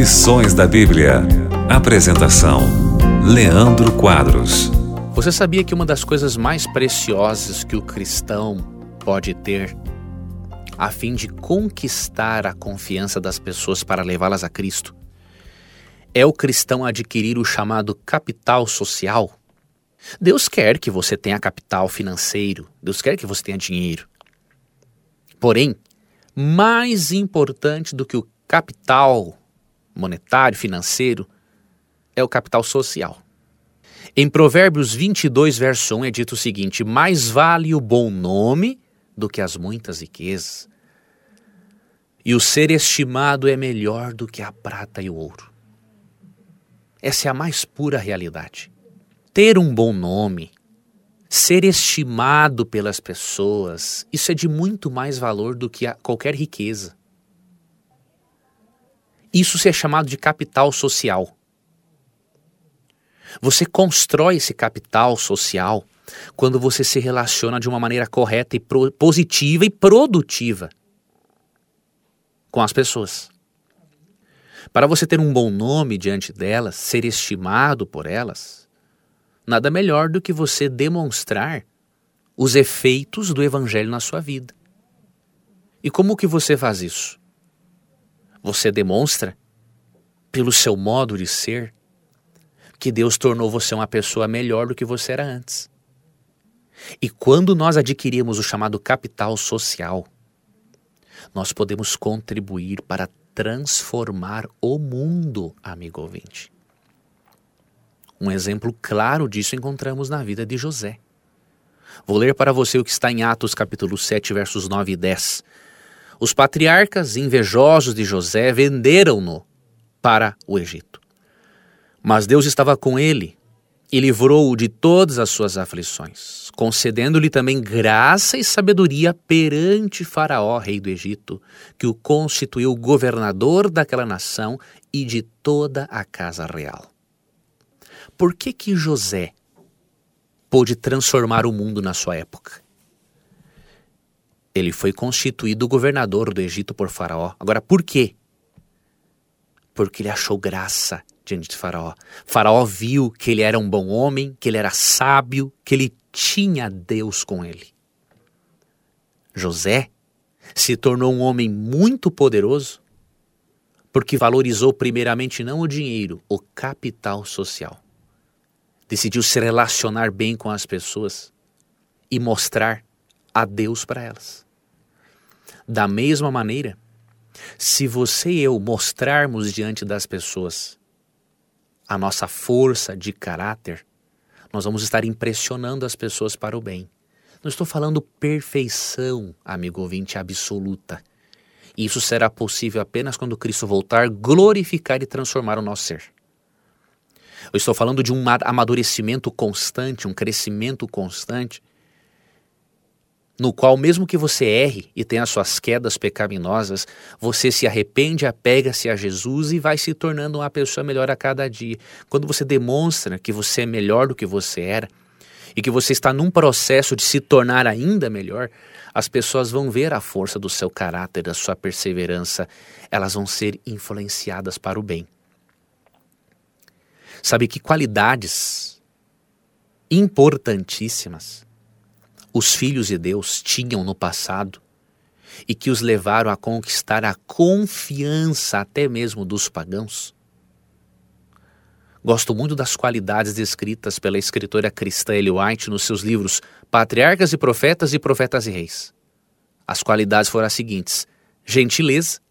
Lições da Bíblia. Apresentação: Leandro Quadros. Você sabia que uma das coisas mais preciosas que o cristão pode ter, a fim de conquistar a confiança das pessoas para levá-las a Cristo, é o cristão adquirir o chamado capital social? Deus quer que você tenha capital financeiro, Deus quer que você tenha dinheiro. Porém, mais importante do que o capital monetário, financeiro, é o capital social. Em Provérbios 22, verso 1 é dito o seguinte: mais vale o bom nome do que as muitas riquezas, e o ser estimado é melhor do que a prata e o ouro. Essa é a mais pura realidade. Ter um bom nome, ser estimado pelas pessoas, isso é de muito mais valor do que qualquer riqueza. Isso é chamado de capital social. Você constrói esse capital social quando você se relaciona de uma maneira correta e positiva e produtiva com as pessoas. Para você ter um bom nome diante delas, ser estimado por elas, nada melhor do que você demonstrar os efeitos do Evangelho na sua vida. E como que você faz isso? Você demonstra, pelo seu modo de ser, que Deus tornou você uma pessoa melhor do que você era antes. E quando nós adquirimos o chamado capital social, nós podemos contribuir para transformar o mundo, amigo ouvinte. Um exemplo claro disso encontramos na vida de José. Vou ler para você o que está em Atos capítulo 7, versos 9 e 10. Os patriarcas invejosos de José venderam-no para o Egito. Mas Deus estava com ele e livrou-o de todas as suas aflições, concedendo-lhe também graça e sabedoria perante Faraó, rei do Egito, que o constituiu governador daquela nação e de toda a casa real. Por que José pôde transformar o mundo na sua época? Ele foi constituído governador do Egito por Faraó. Agora, por quê? Porque ele achou graça diante de Faraó. Faraó viu que ele era um bom homem, que ele era sábio, que ele tinha Deus com ele. José se tornou um homem muito poderoso porque valorizou primeiramente não o dinheiro, o capital social. Decidiu se relacionar bem com as pessoas e mostrar a Deus para elas. Da mesma maneira, se você e eu mostrarmos diante das pessoas a nossa força de caráter, nós vamos estar impressionando as pessoas para o bem. Não estou falando perfeição, amigo ouvinte, absoluta. Isso será possível apenas quando Cristo voltar, glorificar e transformar o nosso ser. Eu estou falando de um amadurecimento constante, um crescimento constante, no qual mesmo que você erre e tenha suas quedas pecaminosas, você se arrepende, apega-se a Jesus e vai se tornando uma pessoa melhor a cada dia. Quando você demonstra que você é melhor do que você era e que você está num processo de se tornar ainda melhor, as pessoas vão ver a força do seu caráter, da sua perseverança, elas vão ser influenciadas para o bem. Sabe que qualidades importantíssimas os filhos de Deus tinham no passado e que os levaram a conquistar a confiança até mesmo dos pagãos? Gosto muito das qualidades descritas pela escritora cristã Ellen White nos seus livros Patriarcas e Profetas e Reis. As qualidades foram as seguintes: gentileza,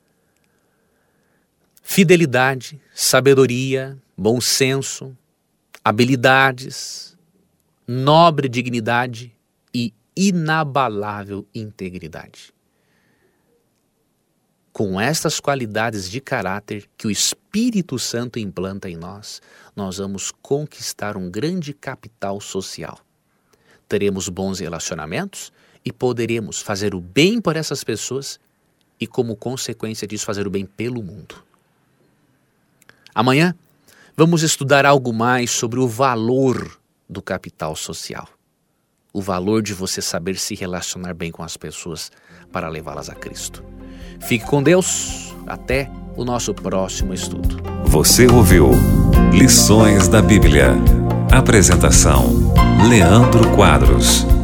fidelidade, sabedoria, bom senso, habilidades, nobre dignidade e inabalável integridade. Com estas qualidades de caráter que o Espírito Santo implanta em nós, nós vamos conquistar um grande capital social. Teremos bons relacionamentos e poderemos fazer o bem por essas pessoas e, como consequência disso, fazer o bem pelo mundo. Amanhã, vamos estudar algo mais sobre o valor do capital social. O valor de você saber se relacionar bem com as pessoas para levá-las a Cristo. Fique com Deus. Até o nosso próximo estudo. Você ouviu Lições da Bíblia. Apresentação: Leandro Quadros.